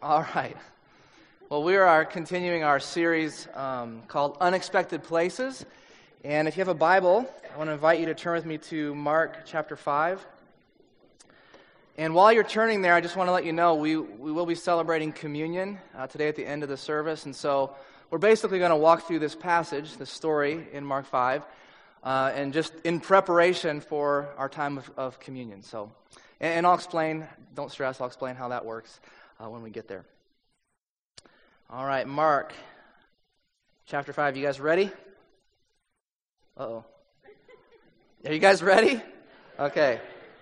All right. Well, we are continuing our series called Unexpected Places. And if you have a Bible, I want to invite you to turn with me to Mark chapter 5. And while you're turning there, I just want to let you know we will be celebrating communion today at the end of the service. And so we're basically going to walk through this passage, this story in Mark 5, and just in preparation for our time of communion. So, and I'll explain, don't stress, I'll explain how that works when we get there. All right, Mark chapter 5. You guys ready? Uh-oh. Are you guys ready? Okay.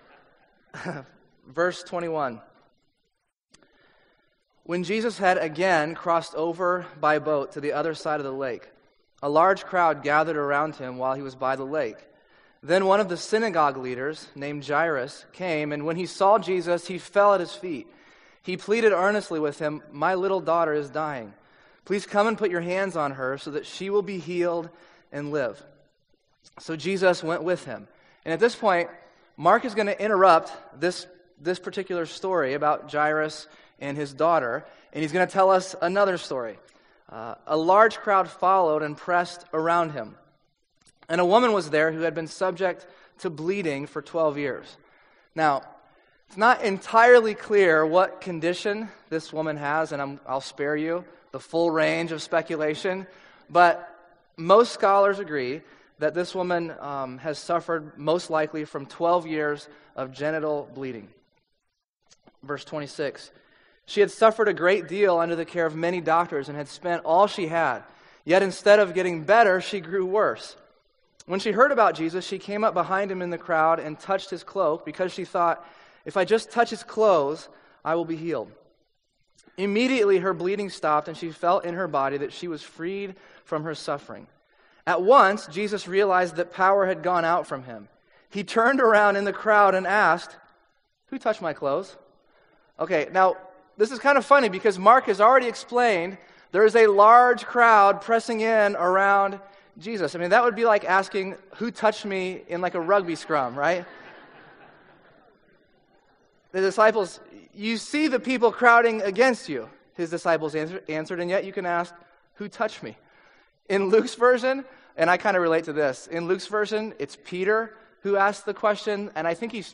Verse 21. When Jesus had again crossed over by boat to the other side of the lake, a large crowd gathered around him while he was by the lake. Then one of the synagogue leaders, named Jairus, came, and when he saw Jesus, he fell at his feet. He pleaded earnestly with him, "My little daughter is dying. Please come and put your hands on her so that she will be healed and live." So Jesus went with him. And at this point, Mark is going to interrupt this particular story about Jairus and his daughter, and he's going to tell us another story. A large crowd followed and pressed around him. And a woman was there who had been subject to bleeding for 12 years. Now, it's not entirely clear what condition this woman has, and I'll spare you the full range of speculation, but most scholars agree that this woman has suffered most likely from 12 years of genital bleeding. Verse 26, she had suffered a great deal under the care of many doctors and had spent all she had. Yet instead of getting better, she grew worse. When she heard about Jesus, she came up behind him in the crowd and touched his cloak because she thought, "If I just touch his clothes, I will be healed." Immediately her bleeding stopped and she felt in her body that she was freed from her suffering. At once, Jesus realized that power had gone out from him. He turned around in the crowd and asked, "Who touched my clothes?" Okay, now this is kind of funny because Mark has already explained there is a large crowd pressing in around Jesus. I mean, that would be like asking, "Who touched me?" in like a rugby scrum, right? The disciples, "You see the people crowding against you," his disciples answered, and yet you can ask, "Who touched me?" In Luke's version, and I kind of relate to this, in Luke's version, it's Peter who asked the question, and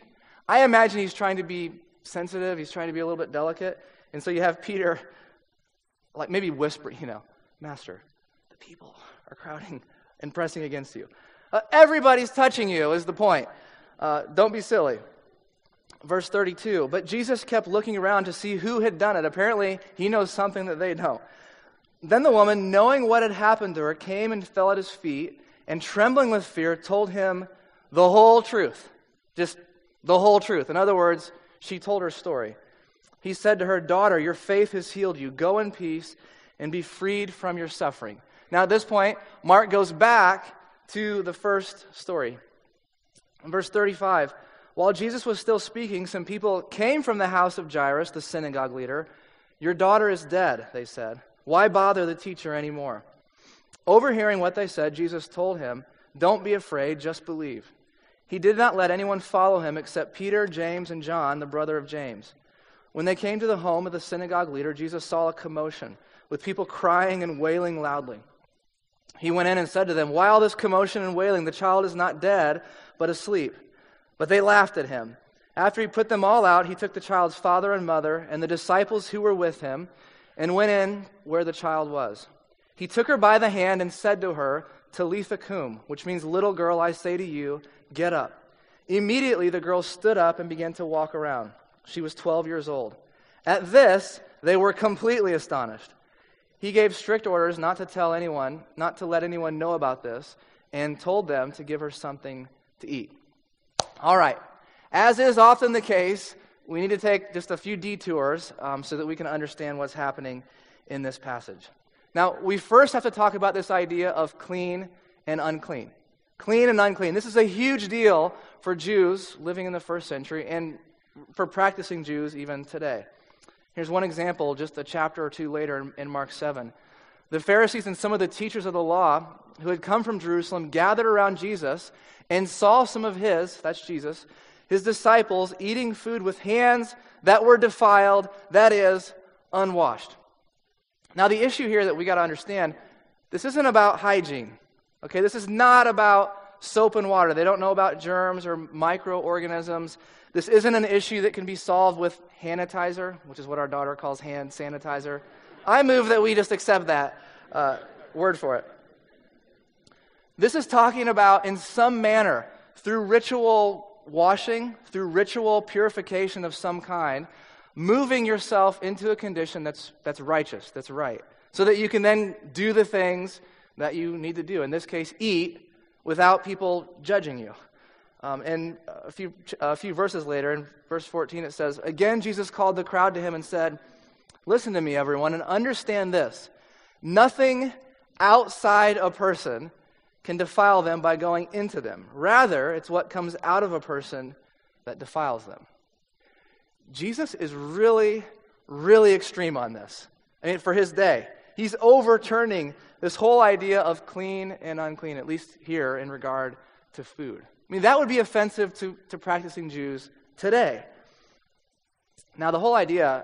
I imagine he's trying to be sensitive, he's trying to be a little bit delicate, and so you have Peter, like maybe whispering, "Master, the people are crowding and pressing against you." Everybody's touching you is the point. Don't be silly. Verse 32, but Jesus kept looking around to see who had done it. Apparently, he knows something that they don't. Then the woman, knowing what had happened to her, came and fell at his feet, and trembling with fear, told him the whole truth. Just the whole truth. In other words, she told her story. He said to her, "Daughter, your faith has healed you. Go in peace and be freed from your suffering." Now at this point, Mark goes back to the first story. In verse 35, while Jesus was still speaking, some people came from the house of Jairus, the synagogue leader. "Your daughter is dead," they said. "Why bother the teacher anymore?" Overhearing what they said, Jesus told him, "Don't be afraid, just believe." He did not let anyone follow him except Peter, James, and John, the brother of James. When they came to the home of the synagogue leader, Jesus saw a commotion, with people crying and wailing loudly. He went in and said to them, "Why all this commotion and wailing? The child is not dead, but asleep." But they laughed at him. After he put them all out, he took the child's father and mother and the disciples who were with him and went in where the child was. He took her by the hand and said to her, "Talitha cum," which means, "Little girl, I say to you, get up." Immediately the girl stood up and began to walk around. She was 12 years old. At this, they were completely astonished. He gave strict orders not to let anyone know about this, and told them to give her something to eat. All right. As is often the case, we need to take just a few detours so that we can understand what's happening in this passage. Now, we first have to talk about this idea of clean and unclean. Clean and unclean. This is a huge deal for Jews living in the first century and for practicing Jews even today. Here's one example, just a chapter or two later in Mark 7. The Pharisees and some of the teachers of the law who had come from Jerusalem gathered around Jesus and saw some of that's Jesus, his disciples eating food with hands that were defiled, that is, unwashed. Now, the issue here that we got to understand, this isn't about hygiene. Okay, this is not about soap and water. They don't know about germs or microorganisms. This isn't an issue that can be solved with sanitizer, which is what our daughter calls hand sanitizer. I move that we just accept that word for it. This is talking about, in some manner, through ritual washing, through ritual purification of some kind, moving yourself into a condition that's righteous, that's right, so that you can then do the things that you need to do. In this case, eat without people judging you. And a few verses later, in verse 14, it says, "Again, Jesus called the crowd to him and said, 'Listen to me, everyone, and understand this. Nothing outside a person can defile them by going into them. Rather, it's what comes out of a person that defiles them.'" Jesus is really, really extreme on this. I mean, for his day. He's overturning this whole idea of clean and unclean, at least here in regard to food. I mean, that would be offensive to practicing Jews today. Now, the whole idea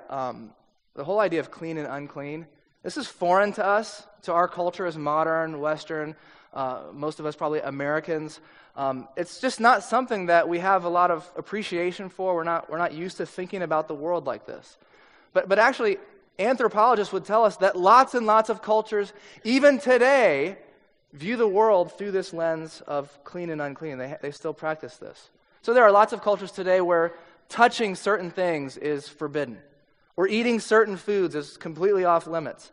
of clean and unclean, this is foreign to us, to our culture as modern, Western, most of us probably Americans. It's just not something that we have a lot of appreciation for. We're not used to thinking about the world like this. But actually, anthropologists would tell us that lots and lots of cultures, even today, view the world through this lens of clean and unclean. They still practice this. So there are lots of cultures today where touching certain things is forbidden, or eating certain foods is completely off limits.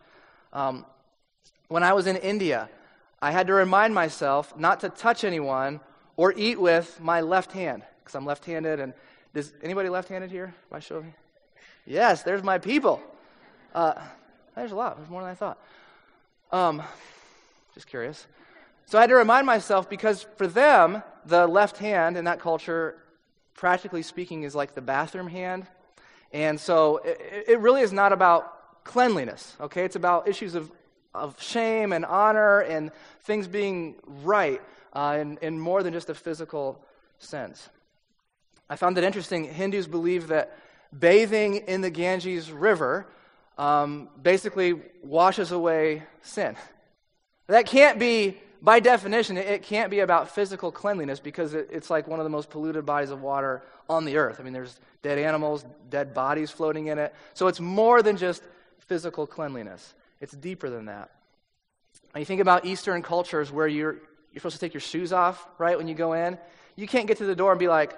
When I was in India, I had to remind myself not to touch anyone or eat with my left hand, because I'm left-handed. And is anybody left-handed here? By show of hands? Yes, there's my people. There's a lot. There's more than I thought. Just curious. So I had to remind myself, because for them, the left hand in that culture, practically speaking, is like the bathroom hand. And so it really is not about cleanliness, okay? It's about issues of shame and honor and things being right in more than just a physical sense. I found it interesting. Hindus believe that bathing in the Ganges River basically washes away sin. That can't be, by definition, it can't be about physical cleanliness, because it's like one of the most polluted bodies of water on the earth. I mean, there's dead animals, dead bodies floating in it. So it's more than just physical cleanliness. It's deeper than that. When you think about Eastern cultures where you're supposed to take your shoes off, right, when you go in, you can't get to the door and be like,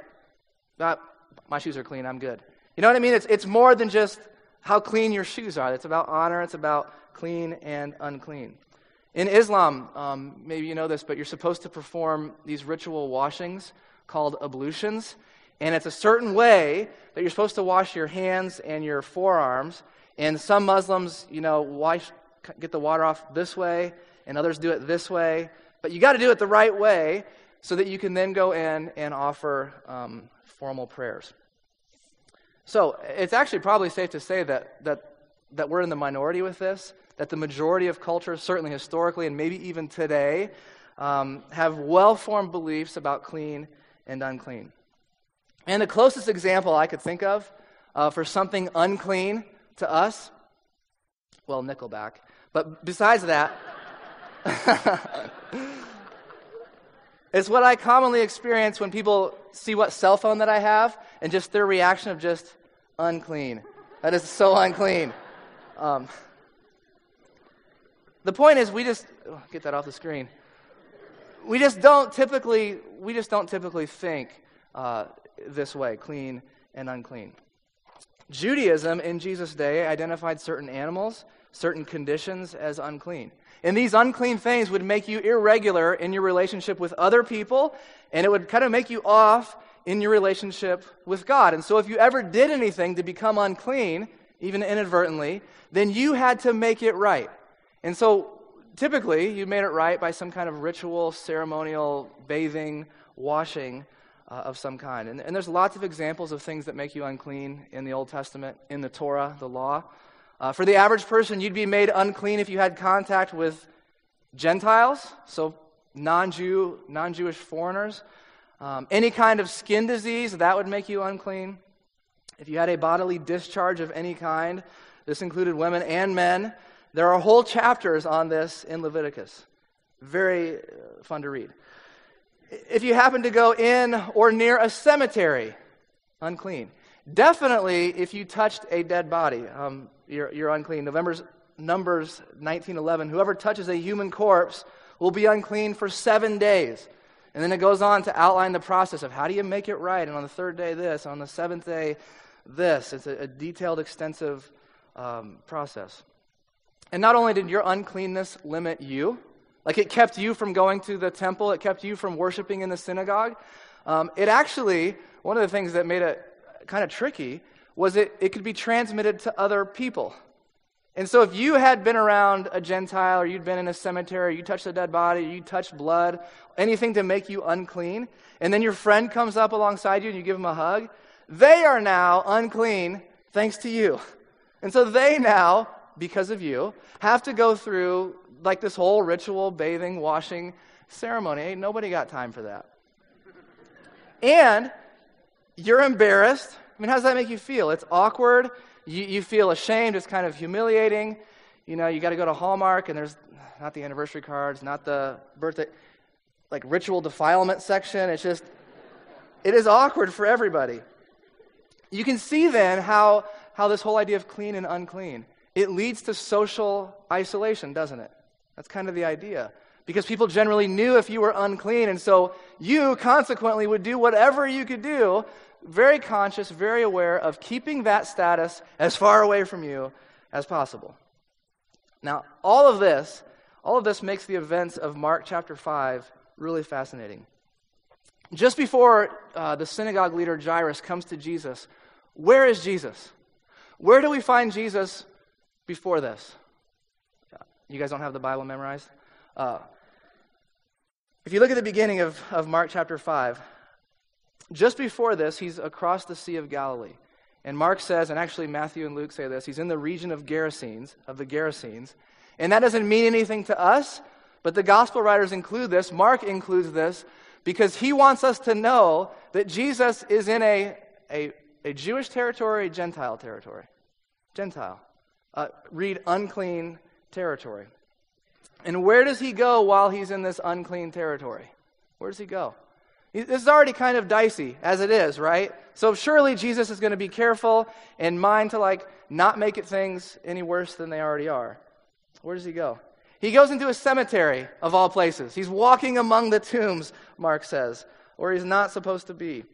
my shoes are clean, I'm good. You know what I mean? It's more than just how clean your shoes are. It's about honor. It's about clean and unclean. In Islam, maybe you know this, but you're supposed to perform these ritual washings called ablutions. And it's a certain way that you're supposed to wash your hands and your forearms. And some Muslims, get the water off this way, and others do it this way. But you got to do it the right way so that you can then go in and offer formal prayers. So it's actually probably safe to say that we're in the minority with this, that the majority of cultures, certainly historically and maybe even today, have well-formed beliefs about clean and unclean. And the closest example I could think of for something unclean to us, well, Nickelback, but besides that, it's what I commonly experience when people see what cell phone that I have and just their reaction of just unclean. That is so unclean. The point is, get that off the screen. We just don't typically think this way, clean and unclean. Judaism in Jesus' day identified certain animals, certain conditions as unclean. And these unclean things would make you irregular in your relationship with other people, and it would kind of make you off in your relationship with God. And so if you ever did anything to become unclean, even inadvertently, then you had to make it right. And so typically you made it right by some kind of ritual, ceremonial, bathing, washing of some kind. And there's lots of examples of things that make you unclean in the Old Testament, in the Torah, the law. For the average person, you'd be made unclean if you had contact with Gentiles, so non-Jewish foreigners. Any kind of skin disease, that would make you unclean. If you had a bodily discharge of any kind, This included women and men. There are whole chapters on this in Leviticus. Very fun to read. If you happen to go in or near a cemetery, unclean. Definitely, if you touched a dead body, you're unclean. Numbers 19:11, whoever touches a human corpse will be unclean for 7 days. And then it goes on to outline the process of how do you make it right, and on the third day this, on the seventh day this. It's a detailed, extensive process. And not only did your uncleanness limit you, like it kept you from going to the temple, it kept you from worshiping in the synagogue, it actually, one of the things that made it kind of tricky was it could be transmitted to other people. And so if you had been around a Gentile, or you'd been in a cemetery, you touched a dead body, you touched blood, anything to make you unclean, and then your friend comes up alongside you and you give them a hug, they are now unclean thanks to you. And so they now, because of you, have to go through like this whole ritual, bathing, washing ceremony. Ain't nobody got time for that. And you're embarrassed. I mean, how does that make you feel? It's awkward. You feel ashamed. It's kind of humiliating. You know, you got to go to Hallmark, and there's not the anniversary cards, not the birthday, like ritual defilement section. It's just, it is awkward for everybody. You can see then how this whole idea of clean and unclean, it leads to social isolation, doesn't it? That's kind of the idea. Because people generally knew if you were unclean, and so you consequently would do whatever you could do, very conscious, very aware of keeping that status as far away from you as possible. Now, all of this makes the events of Mark chapter 5 really fascinating. Just before the synagogue leader Jairus comes to Jesus, where is Jesus? Where do we find Jesus before this? You guys don't have the Bible memorized? If you look at the beginning of Mark chapter 5, just before this, he's across the Sea of Galilee. And Mark says, and actually Matthew and Luke say this, he's in the region of the Gerasenes. And that doesn't mean anything to us, but the gospel writers include this, Mark includes this, because he wants us to know that Jesus is in a Jewish territory, Gentile territory. Gentile. Read unclean territory. And where does he go while he's in this unclean territory? Where does he go? This is already kind of dicey as it is, right? So surely Jesus is going to be careful and mind to not make it things any worse than they already are. Where does he go? He goes into a cemetery of all places. He's walking among the tombs, Mark says, where he's not supposed to be.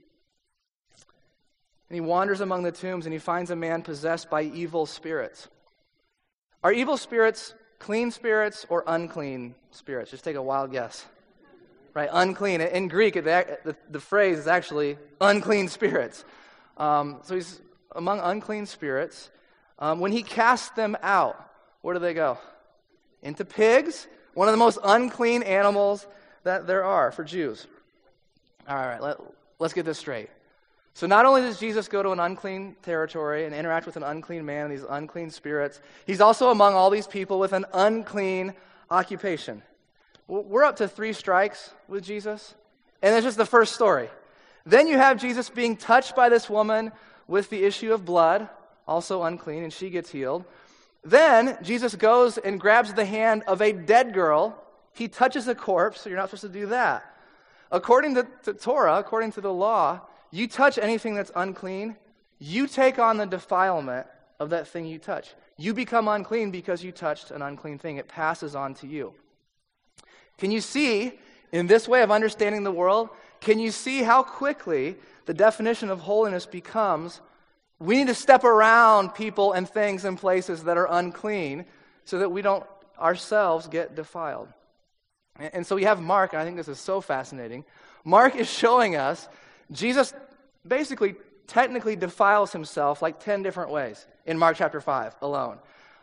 And he wanders among the tombs and he finds a man possessed by evil spirits. Are evil spirits clean spirits or unclean spirits? Just take a wild guess. Right, unclean. In Greek, the phrase is actually unclean spirits. So he's among unclean spirits. When he casts them out, where do they go? Into pigs, one of the most unclean animals that there are for Jews. All right, let's get this straight. So not only does Jesus go to an unclean territory and interact with an unclean man and these unclean spirits, he's also among all these people with an unclean occupation. We're up to 3 strikes with Jesus, and that's just the first story. Then you have Jesus being touched by this woman with the issue of blood, also unclean, and she gets healed. Then Jesus goes and grabs the hand of a dead girl. He touches a corpse, so you're not supposed to do that. According to Torah, according to the law, you touch anything that's unclean, you take on the defilement of that thing you touch. You become unclean because you touched an unclean thing. It passes on to you. Can you see, in this way of understanding the world, can you see how quickly the definition of holiness becomes, we need to step around people and things and places that are unclean so that we don't ourselves get defiled. And so we have Mark, and I think this is so fascinating. Mark is showing us Jesus basically technically defiles himself 10 different ways in Mark chapter 5 alone.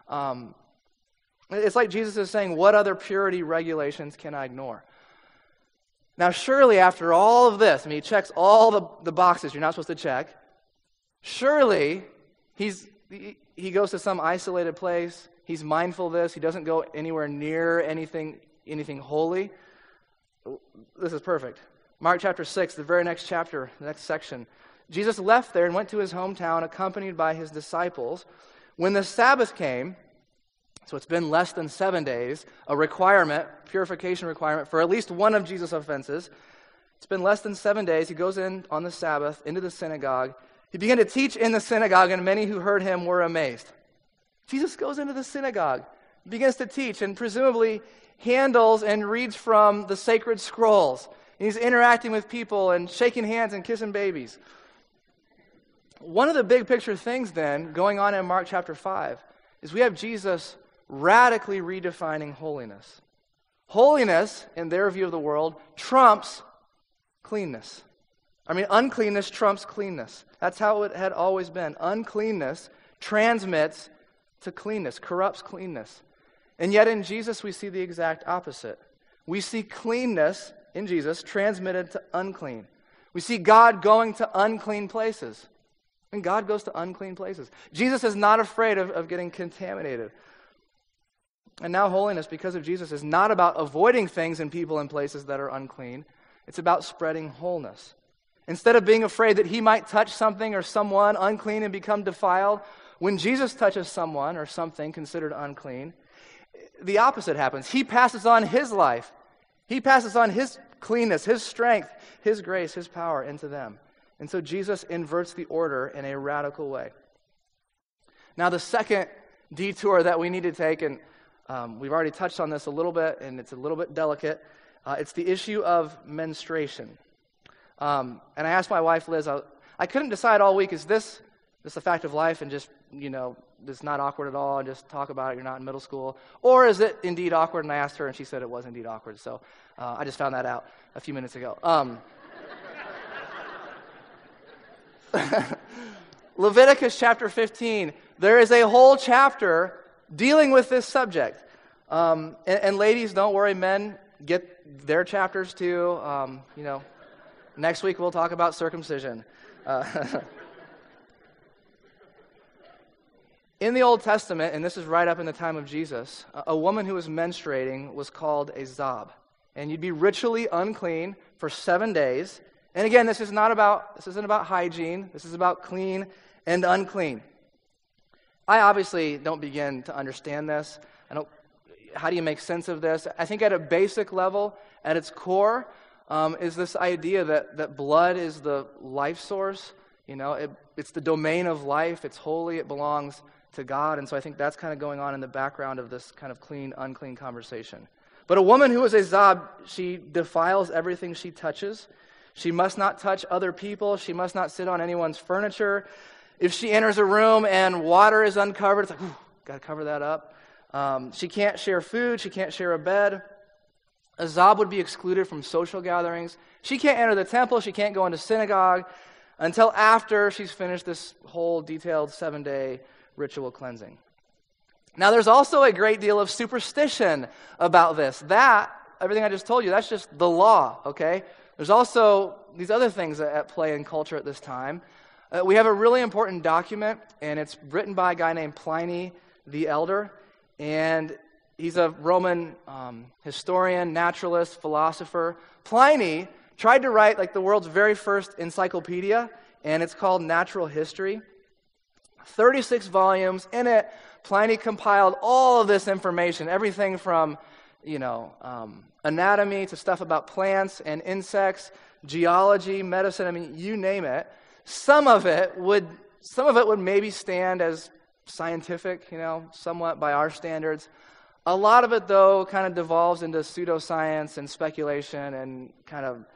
It's like Jesus is saying, what other purity regulations can I ignore? Now, surely after all of this, he checks all the boxes you're not supposed to check. Surely he goes to some isolated place. He's mindful of this. He doesn't go anywhere near anything holy. This is perfect. Mark chapter 6, the very next chapter, the next section. Jesus left there and went to his hometown accompanied by his disciples. When the Sabbath came, so it's been less than 7 days, a requirement, purification requirement for at least one of Jesus' offenses. It's been less than 7 days. He goes in on the Sabbath into the synagogue. He began to teach in the synagogue, and many who heard him were amazed. Jesus goes into the synagogue, begins to teach, and presumably handles and reads from the sacred scrolls. And he's interacting with people and shaking hands and kissing babies. One of the big picture things then going on in Mark chapter 5 is we have Jesus radically redefining holiness. Holiness, in their view of the world, trumps cleanness. Uncleanness trumps cleanness. That's how it had always been. Uncleanness transmits to cleanness, corrupts cleanness. And yet in Jesus we see the exact opposite. We see cleanness in Jesus transmitted to unclean. We see God going to unclean places. And God goes to unclean places. Jesus is not afraid of getting contaminated. And now holiness, because of Jesus, is not about avoiding things and people and places that are unclean. It's about spreading wholeness. Instead of being afraid that he might touch something or someone unclean and become defiled, when Jesus touches someone or something considered unclean, the opposite happens. He passes on his life. He passes on his cleanness, his strength, his grace, his power into them. And so Jesus inverts the order in a radical way. Now the second detour that we need to take, and we've already touched on this a little bit, and it's a little bit delicate, it's the issue of menstruation. And I asked my wife, Liz, I couldn't decide all week, is this a fact of life and just, it's not awkward at all and just talk about it, you're not in middle school? Or is it indeed awkward? And I asked her and she said it was indeed awkward. So I just found that out a few minutes ago. Leviticus chapter 15, there is a whole chapter dealing with this subject. And ladies, don't worry, men get their chapters too. Next week we'll talk about circumcision. In the Old Testament, and this is right up in the time of Jesus, a woman who was menstruating was called a zob. And you'd be ritually unclean for 7 days. And again, this isn't about hygiene. This is about clean and unclean. I obviously don't begin to understand this. How do you make sense of this? I think at a basic level, at its core, is this idea that blood is the life source. It's the domain of life. It's holy. It belongs to God. And so I think that's kind of going on in the background of this kind of clean, unclean conversation. But a woman who is a zob, she defiles everything she touches. She must not touch other people. She must not sit on anyone's furniture. If she enters a room and water is uncovered, it's like, got to cover that up. She can't share food. She can't share a bed. A zob would be excluded from social gatherings. She can't enter the temple. She can't go into synagogue until after she's finished this whole detailed 7-day ritual cleansing. Now, there's also a great deal of superstition about this. Everything I just told you, that's just the law, okay? There's also these other things at play in culture at this time. We have a really important document, and it's written by a guy named Pliny the Elder, and he's a Roman historian, naturalist, philosopher. Pliny tried to write the world's very first encyclopedia, and it's called Natural History. 36 volumes. In it, Pliny compiled all of this information, everything from, anatomy to stuff about plants and insects, geology, medicine, you name it. Some of it would maybe stand as scientific, somewhat by our standards. A lot of it, though, kind of devolves into pseudoscience and speculation and kind of,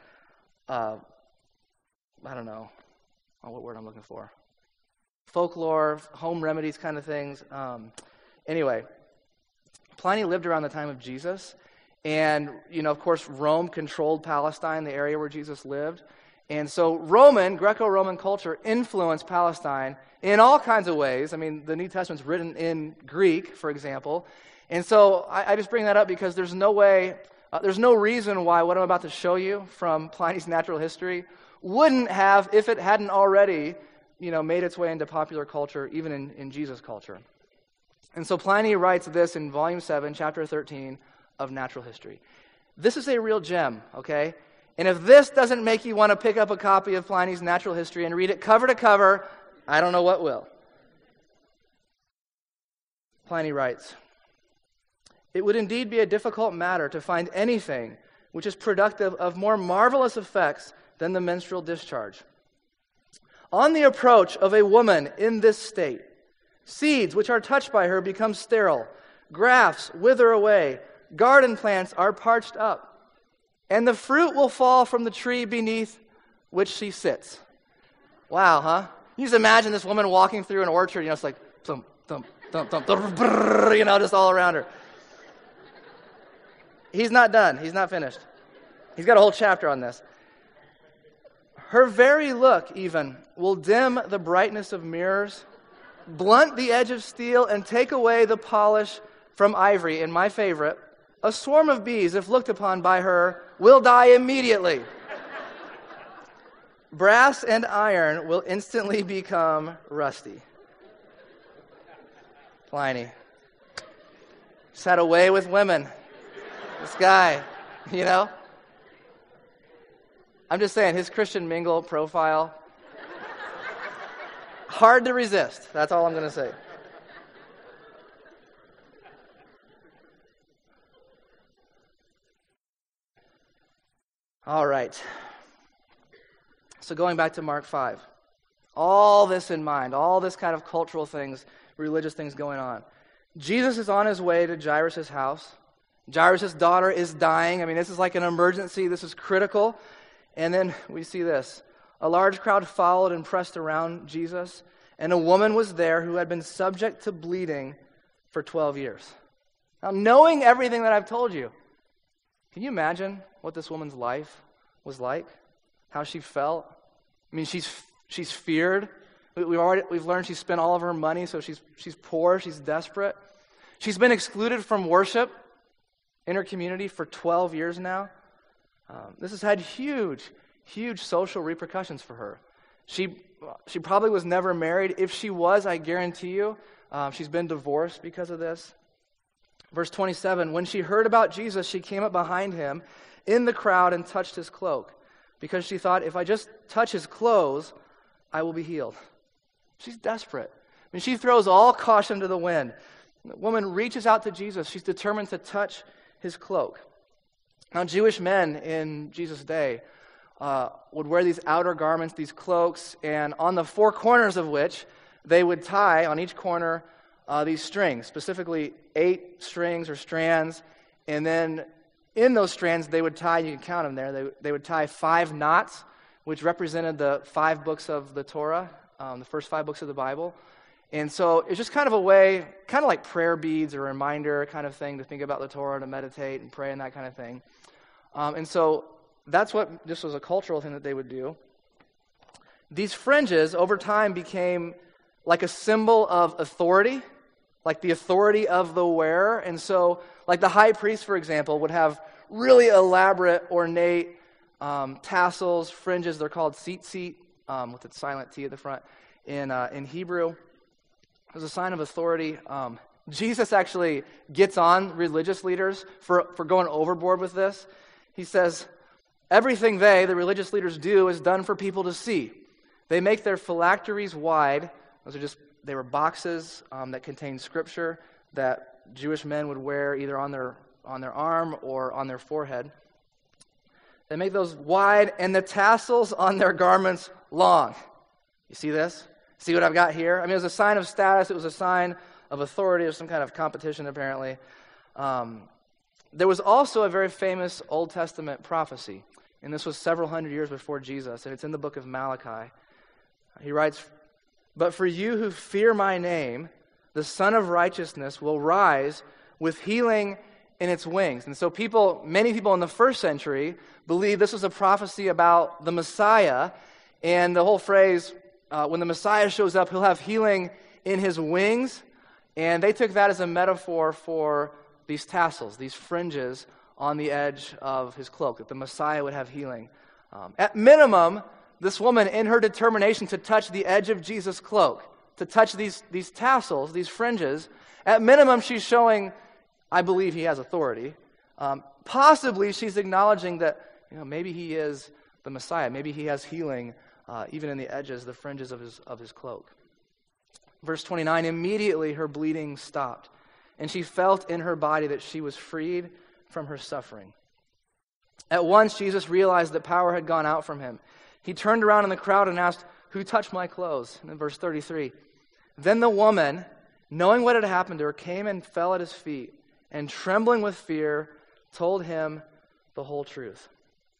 I don't know what word I'm looking for. Folklore, home remedies kind of things. Anyway, Pliny lived around the time of Jesus. And, of course, Rome controlled Palestine, the area where Jesus lived. And so Greco-Roman culture influenced Palestine in all kinds of ways. The New Testament's written in Greek, for example. And so I just bring that up because there's no reason why what I'm about to show you from Pliny's Natural History wouldn't have, if it hadn't already, made its way into popular culture, even in Jesus' culture. And so Pliny writes this in Volume 7, Chapter 13 of Natural History. This is a real gem, okay? And if this doesn't make you want to pick up a copy of Pliny's Natural History and read it cover to cover, I don't know what will. Pliny writes, "It would indeed be a difficult matter to find anything which is productive of more marvelous effects than the menstrual discharge. On the approach of a woman in this state, seeds which are touched by her become sterile, grafts wither away, garden plants are parched up, and the fruit will fall from the tree beneath which she sits." Wow, huh? You just imagine this woman walking through an orchard, it's like thump, thump, thump, thump, brrr, just all around her. He's not done. He's not finished. He's got a whole chapter on this. Her very look, even, will dim the brightness of mirrors, blunt the edge of steel, and take away the polish from ivory. And my favorite, a swarm of bees, if looked upon by her, will die immediately. Brass and iron will instantly become rusty. Pliny. Just had a way with women. This guy, I'm just saying, his Christian Mingle profile, hard to resist. That's all I'm going to say. All right. So going back to Mark 5, all this in mind, all this kind of cultural things, religious things going on. Jesus is on his way to Jairus' house. Jairus' daughter is dying. This is like an emergency. This is critical. And then we see this. A large crowd followed and pressed around Jesus, and a woman was there who had been subject to bleeding for 12 years. Now, knowing everything that I've told you, can you imagine what this woman's life was like? How she felt? She's feared. We've learned she spent all of her money, so she's poor, she's desperate. She's been excluded from worship in her community for 12 years now. This has had huge social repercussions for her. She probably was never married. If she was, I guarantee you, she's been divorced because of this. Verse 27, when she heard about Jesus, she came up behind him in the crowd and touched his cloak, because she thought, if I just touch his clothes, I will be healed. She's desperate. She throws all caution to the wind. The woman reaches out to Jesus. She's determined to touch his cloak. Now, Jewish men in Jesus' day would wear these outer garments, these cloaks, and on the four corners of which they would tie, on each corner, these strings, specifically 8 strings or strands, and then in those strands they would tie, you can count them there, they would tie 5 knots, which represented the 5 books of the Torah, the first 5 books of the Bible. And so it's just kind of a way, kind of like prayer beads or reminder kind of thing to think about the Torah, to meditate and pray and that kind of thing. And so that's what, this was a cultural thing that they would do. These fringes over time became like a symbol of authority, like the authority of the wearer. And so, like the high priest, for example, would have really elaborate, ornate tassels, fringes. They're called tzitzit, with the silent T at the front in Hebrew. It was a sign of authority. Jesus actually gets on religious leaders for going overboard with this. He says, everything the religious leaders do is done for people to see. They make their phylacteries wide. They were boxes that contained scripture that Jewish men would wear either on their arm or on their forehead. They make those wide, and the tassels on their garments long. You see this? See what I've got here? It was a sign of status. It was a sign of authority. It was some kind of competition, apparently. There was also a very famous Old Testament prophecy, and this was several hundred years before Jesus, and it's in the book of Malachi. He writes, "But for you who fear my name, the Son of Righteousness will rise with healing in its wings." And so many people in the first century believed this was a prophecy about the Messiah, and the whole phrase, when the Messiah shows up, he'll have healing in his wings, and they took that as a metaphor for these tassels, these fringes on the edge of his cloak, that the Messiah would have healing. At minimum, this woman, in her determination to touch the edge of Jesus' cloak, to touch these tassels, these fringes, at minimum she's showing, I believe he has authority. Possibly she's acknowledging that maybe he is the Messiah, maybe he has healing even in the edges, the fringes of his cloak. Verse 29, immediately her bleeding stopped, and she felt in her body that she was freed from her suffering. At once, Jesus realized that power had gone out from him. He turned around in the crowd and asked, "Who touched my clothes?" And in verse 33, then the woman, knowing what had happened to her, came and fell at his feet, and trembling with fear, told him the whole truth.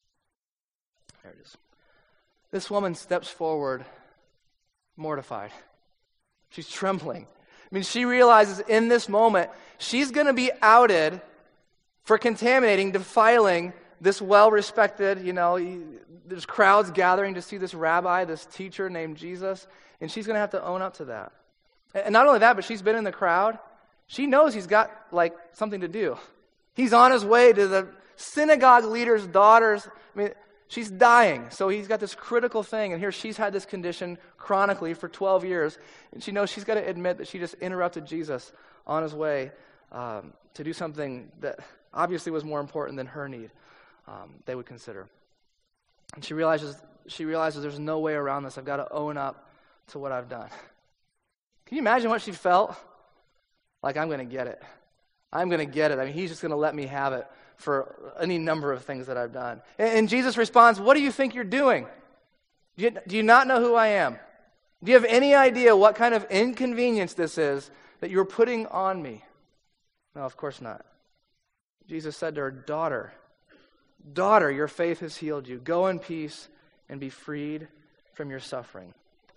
There it is. This woman steps forward mortified. She's trembling. I mean, she realizes in this moment she's going to be outed for contaminating, defiling this well-respected, there's crowds gathering to see this rabbi, this teacher named Jesus, and she's going to have to own up to that. And not only that, but she's been in the crowd. She knows he's got, something to do. He's on his way to the synagogue leader's daughter's, she's dying, so he's got this critical thing, and here she's had this condition chronically for 12 years, and she knows she's got to admit that she just interrupted Jesus on his way to do something that obviously was more important than her need, they would consider. And she realizes there's no way around this. I've got to own up to what I've done. Can you imagine what she felt? Like, I'm going to get it. I'm going to get it. He's just going to let me have it for any number of things that I've done. And Jesus responds, what do you think you're doing? Do you not know who I am? Do you have any idea what kind of inconvenience this is that you're putting on me? No, of course not. Jesus said to her, Daughter, your faith has healed you. Go in peace and be freed from your suffering.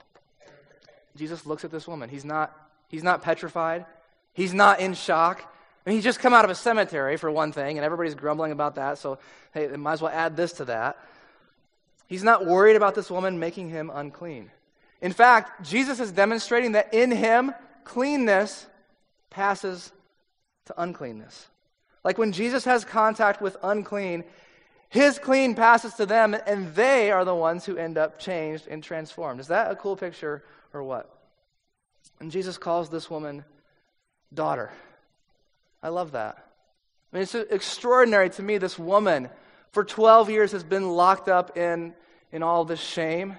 Jesus looks at this woman. He's not petrified. He's not in shock. He's just come out of a cemetery, for one thing, and everybody's grumbling about that, so hey, they might as well add this to that. He's not worried about this woman making him unclean. In fact, Jesus is demonstrating that in him, cleanness passes to uncleanness. Like when Jesus has contact with unclean, his clean passes to them, and they are the ones who end up changed and transformed. Is that a cool picture or what? And Jesus calls this woman daughter. I love that. It's extraordinary to me. This woman, for 12 years, has been locked up in all this shame,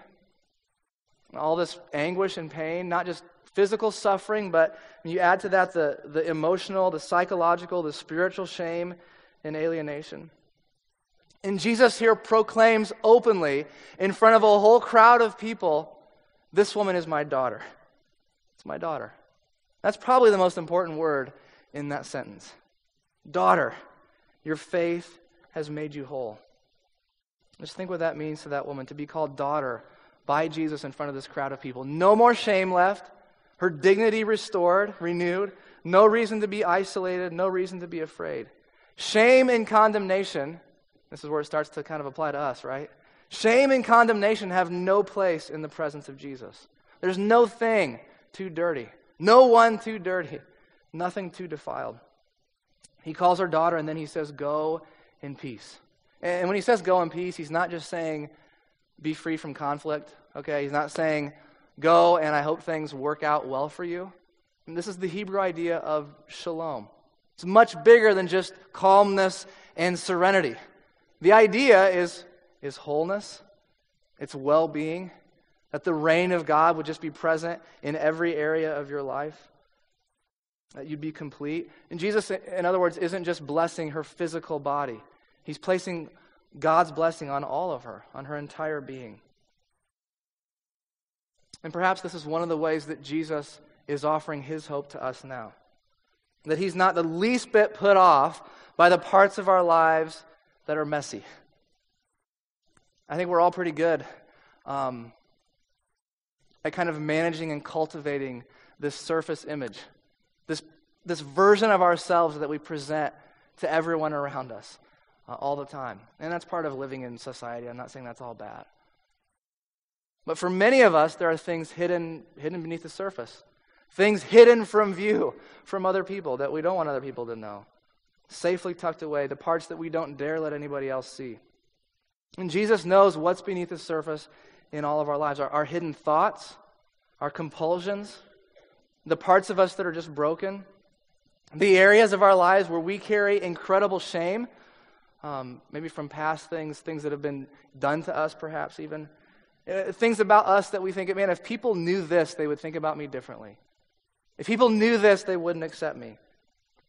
all this anguish and pain, not just physical suffering, but when you add to that the emotional, the psychological, the spiritual shame and alienation. And Jesus here proclaims openly in front of a whole crowd of people, this woman is my daughter. It's my daughter. That's probably the most important word in that sentence. Daughter, your faith has made you whole. Just think what that means to that woman, to be called daughter by Jesus in front of this crowd of people. No more shame left. Her dignity restored, renewed. No reason to be isolated. No reason to be afraid. Shame and condemnation, this is where it starts to kind of apply to us, right? Shame and condemnation have no place in the presence of Jesus. There's no thing too dirty. No one too dirty. Nothing too defiled. He calls her daughter, and then he says, go in peace. And when he says go in peace, he's not just saying be free from conflict. Okay, he's not saying go and I hope things work out well for you. And this is the Hebrew idea of shalom. It's much bigger than just calmness and serenity. The idea is wholeness. It's well-being. That the reign of God would just be present in every area of your life. That you'd be complete. And Jesus, in other words, isn't just blessing her physical body. He's placing God's blessing on all of her, on her entire being. And perhaps this is one of the ways that Jesus is offering his hope to us now. That he's not the least bit put off by the parts of our lives that are messy. I think we're all pretty good at kind of managing and cultivating this surface image. This version of ourselves that we present to everyone around us all the time. And that's part of living in society. I'm not saying that's all bad. But for many of us, there are things hidden beneath the surface. Things hidden from view from other people that we don't want other people to know. Safely tucked away, the parts that we don't dare let anybody else see. And Jesus knows what's beneath the surface in all of our lives. Our hidden thoughts, our compulsions, the parts of us that are just broken, the areas of our lives where we carry incredible shame, maybe from past things that have been done to us perhaps even. Things about us that we think, man, if people knew this, they would think about me differently. If people knew this, they wouldn't accept me.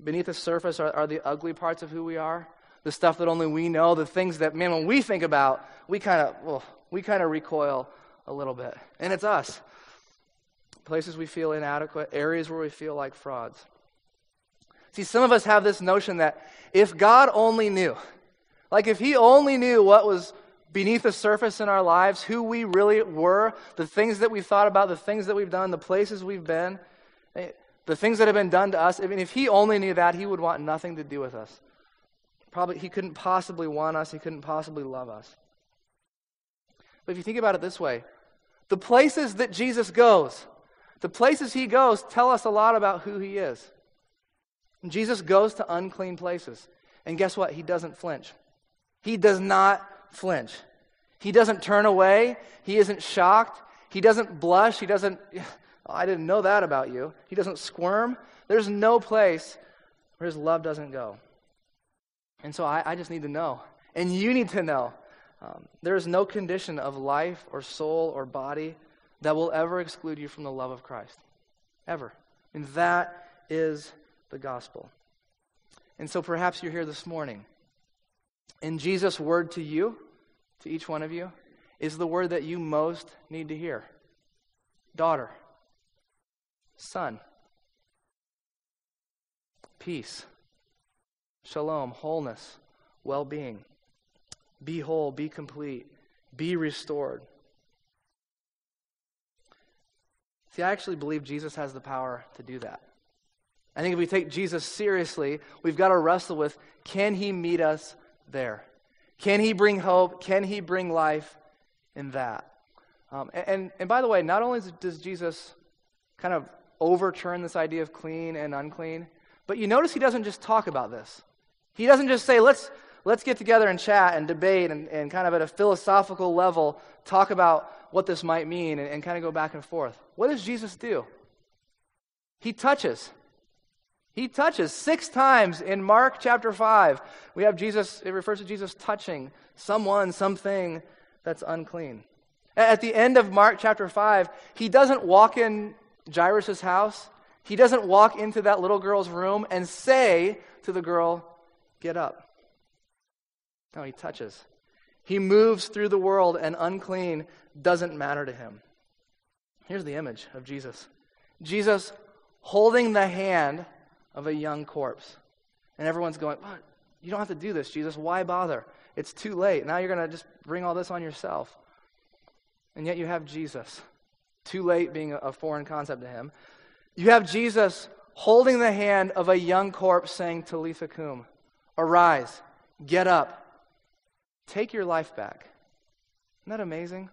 Beneath the surface are the ugly parts of who we are, the stuff that only we know, the things that, man, when we think about, we kind of recoil a little bit. And it's us. Places we feel inadequate, areas where we feel like frauds. See, some of us have this notion that if God only knew, like if he only knew what was beneath the surface in our lives, who we really were, the things that we thought about, the things that we've done, the places we've been, the things that have been done to us, I mean, if he only knew that, he would want nothing to do with us. Probably he couldn't possibly want us, he couldn't possibly love us. But if you think about it this way, the places that Jesus goes, the places he goes tell us a lot about who he is. And Jesus goes to unclean places. And guess what? He doesn't flinch. He does not flinch. He doesn't turn away. He isn't shocked. He doesn't blush. He doesn't, I didn't know that about you. He doesn't squirm. There's no place where his love doesn't go. And so I just need to know. And you need to know. There is no condition of life or soul or body that will ever exclude you from the love of Christ. Ever. And that is the gospel. And so perhaps you're here this morning. And Jesus' word to you, to each one of you, is the word that you most need to hear. Daughter. Son. Peace. Shalom. Wholeness. Well-being. Be whole. Be complete. Be restored. See, I actually believe Jesus has the power to do that. I think if we take Jesus seriously, we've got to wrestle with, can he meet us there? Can he bring hope? Can he bring life in that? And by the way, not only does Jesus kind of overturn this idea of clean and unclean, but you notice he doesn't just talk about this. He doesn't just say, let's get together and chat and debate and kind of at a philosophical level talk about what this might mean and kind of go back and forth. What does Jesus do? He touches. He touches 6 times in Mark chapter 5. We have Jesus, it refers to Jesus touching someone, something that's unclean. At the end of Mark chapter 5, he doesn't walk in Jairus' house. He doesn't walk into that little girl's room and say to the girl, get up. No, he touches. He moves through the world, and unclean doesn't matter to him. Here's the image of Jesus. Jesus holding the hand of a young corpse. And everyone's going, what? You don't have to do this, Jesus. Why bother? It's too late. Now you're going to just bring all this on yourself. And yet you have Jesus. Too late being a foreign concept to him. You have Jesus holding the hand of a young corpse saying, Talitha cum, arise, get up, take your life back. Isn't that amazing?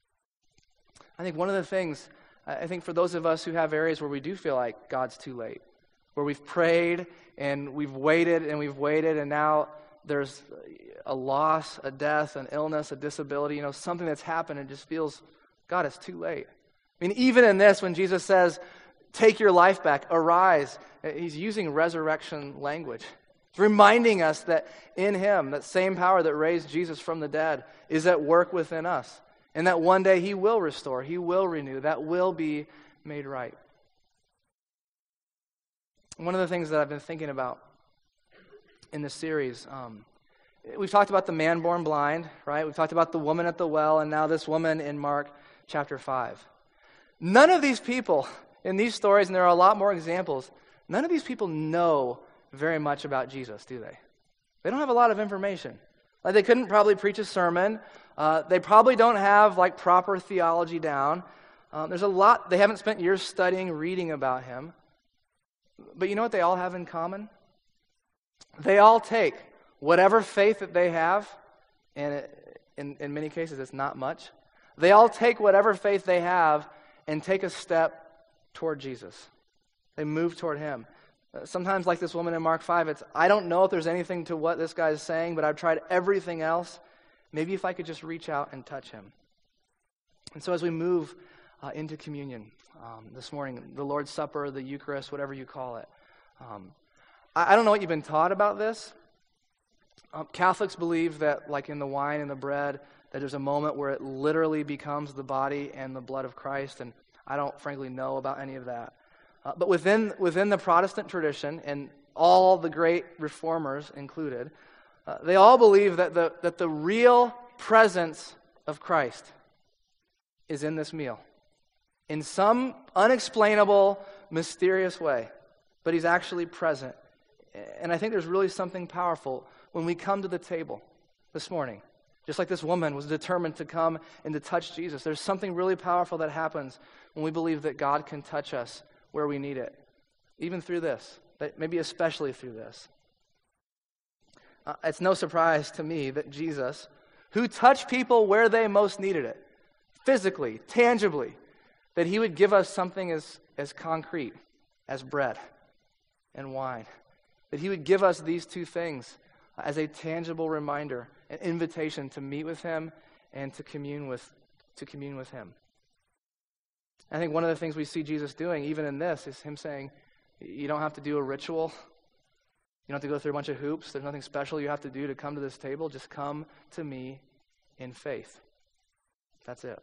I think one of the things, I think for those of us who have areas where we do feel like God's too late, where we've prayed and we've waited and now there's a loss, a death, an illness, a disability, something that's happened and it just feels, God, it's too late. I mean, even in this, when Jesus says, take your life back, arise, he's using resurrection language. It's reminding us that in him, that same power that raised Jesus from the dead is at work within us. And that one day he will restore, he will renew, that will be made right. One of the things that I've been thinking about in this series, we've talked about the man born blind, right? We've talked about the woman at the well, and now this woman in Mark chapter 5. None of these people in these stories, and there are a lot more examples, none of these people know very much about Jesus, do they? They don't have a lot of information. Like they couldn't probably preach a sermon. They probably don't have proper theology down. There's a lot, they haven't spent years studying, reading about him. But you know what they all have in common? They all take whatever faith that they have, and in many cases it's not much. They all take whatever faith they have and take a step toward Jesus. They move toward him. Sometimes like this woman in Mark 5, it's, I don't know if there's anything to what this guy is saying, but I've tried everything else. Maybe if I could just reach out and touch him. And so as we move into communion this morning, the Lord's Supper, the Eucharist, whatever you call it, I don't know what you've been taught about this. Catholics believe that like in the wine and the bread, that there's a moment where it literally becomes the body and the blood of Christ, and I don't frankly know about any of that. But within the Protestant tradition, and all the great reformers included, they all believe that the real presence of Christ is in this meal. In some unexplainable, mysterious way. But he's actually present. And I think there's really something powerful when we come to the table this morning. Just like this woman was determined to come and to touch Jesus. There's something really powerful that happens when we believe that God can touch us where we need it. Even through this. But maybe especially through this. It's no surprise to me that Jesus, who touched people where they most needed it, physically, tangibly, that he would give us something as concrete as bread and wine. That he would give us these two things as a tangible reminder, an invitation to meet with him and to commune with him. I think one of the things we see Jesus doing, even in this, is him saying, you don't have to do a ritual. You don't have to go through a bunch of hoops. There's nothing special you have to do to come to this table. Just come to me in faith. That's it.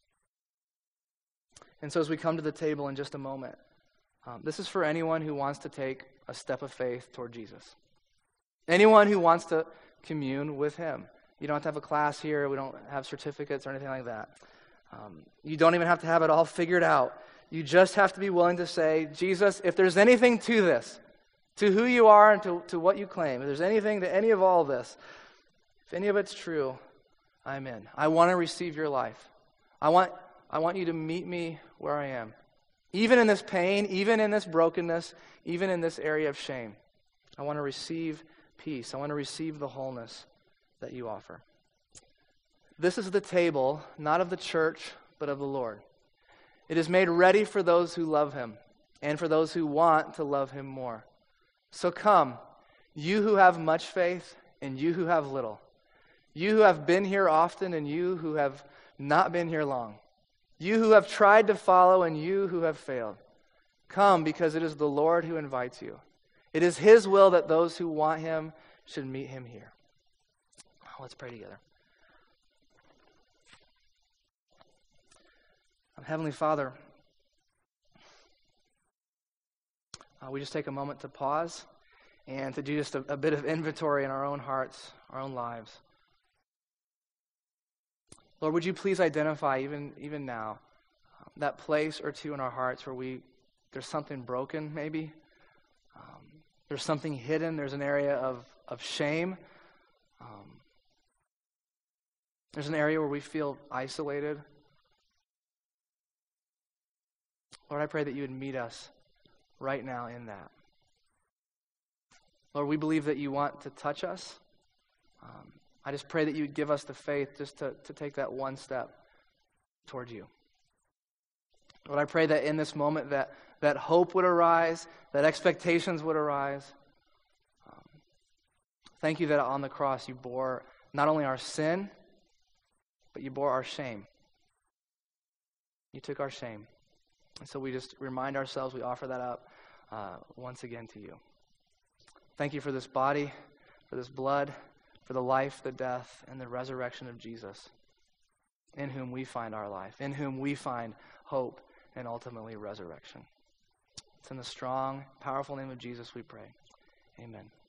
And so as we come to the table in just a moment, this is for anyone who wants to take a step of faith toward Jesus. Anyone who wants to commune with him. You don't have to have a class here. We don't have certificates or anything like that. You don't even have to have it all figured out. You just have to be willing to say, Jesus, if there's anything to this, to who you are and to what you claim, if there's anything to any of all of this, if any of it's true, I'm in. I want to receive your life. I want you to meet me where I am. Even in this pain, even in this brokenness, even in this area of shame. I want to receive peace. I want to receive the wholeness that you offer. This is the table, not of the church, but of the Lord. It is made ready for those who love him and for those who want to love him more. So come, you who have much faith and you who have little. You who have been here often and you who have not been here long. You who have tried to follow and you who have failed. Come, because it is the Lord who invites you. It is his will that those who want him should meet him here. Let's pray together. Heavenly Father, we just take a moment to pause and to do just a bit of inventory in our own hearts, our own lives. Lord, would you please identify even now that place or two in our hearts where there's something broken maybe, there's something hidden, there's an area of shame, there's an area where we feel isolated. Lord, I pray that you would meet us right now in that. Lord, we believe that you want to touch us. I just pray that you would give us the faith just to take that one step toward you. Lord, I pray that in this moment that hope would arise, that expectations would arise. Thank you that on the cross you bore not only our sin, but you bore our shame. You took our shame. And so we just remind ourselves, we offer that up once again to you. Thank you for this body, for this blood, for the life, the death, and the resurrection of Jesus, in whom we find our life, in whom we find hope and ultimately resurrection. It's in the strong, powerful name of Jesus we pray. Amen.